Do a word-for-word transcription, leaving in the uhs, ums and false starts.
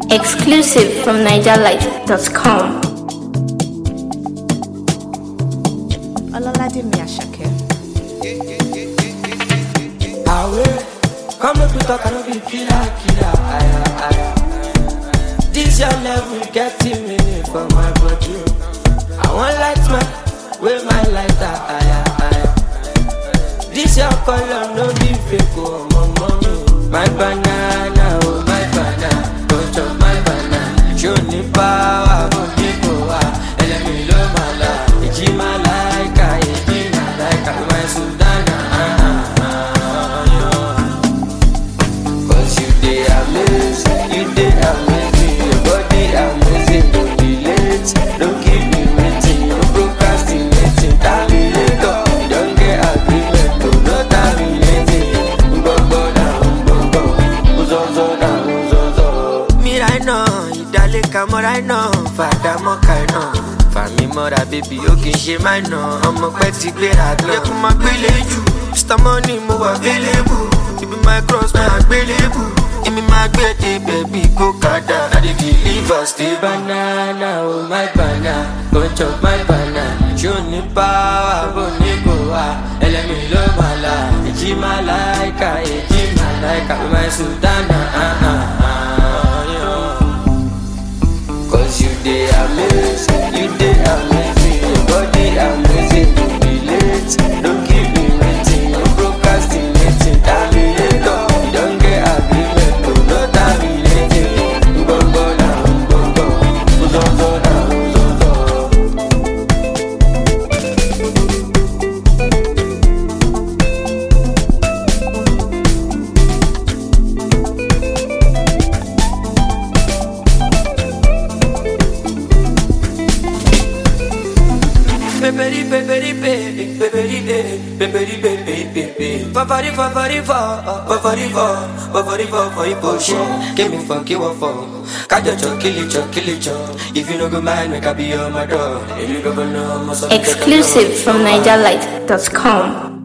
Exclusive from niger light dot com. Ọlọ́ládé mi Àṣàkẹ́. Away, come up to talk and be killer, killer, aya, aya. This your level getting me for my body. I want light man, with my lighter, aya, aya. This your color, no be fake, oh, my mommy. My banana, oh, my banana, go chop my banana. Show me power, go keep power. Let me love my life, it's my like, it's my like, my Sudana, ah, ah, ah. Cause you dey amazing, you dey amazing, your body amazing, don't be late, don't keep me waiting, no procrastinating, terminator, you don't get agreement, to no terminating, gbogbo na gbogbo, uzozo na uzozo. Me right now, ìdálé kamọ́ right now, fàdà mọ́ka iná, fàmí mọ́ra baby, ó kì í ṣe máa ná, ọmọ pẹ́ ti gbéra gan. Yẹ kó máa gbélé jù, Mister Money mo wà available. You be my cross, my available. Give me my birthday, baby, go kada. I dey deliver, stay banana, oh my banana. Go chop my banana. Show me power, go nigo ah. Elemi lo mala, eji malaika, eji malaika, my Sultana, ah ah ah. Yeah. Cause you dey amazing, you dey amazing, your body amazing. Don't be late, don't keep me waiting, no procrastinating, terminator. You don't get agreement, to no terminating. Gbogbo na gbogbo, uzozo na uzozo. Peperi peperi pe, peperi pe, peperi pe pe pe pe. Fafari fafari fa, fafari fa, fafari fa for emotion. Give me fuck you up for. Kajo cho kill it cho kill it cho. If you no go mind, make I be on my door. If you go know, must Exclusive from niger light dot com.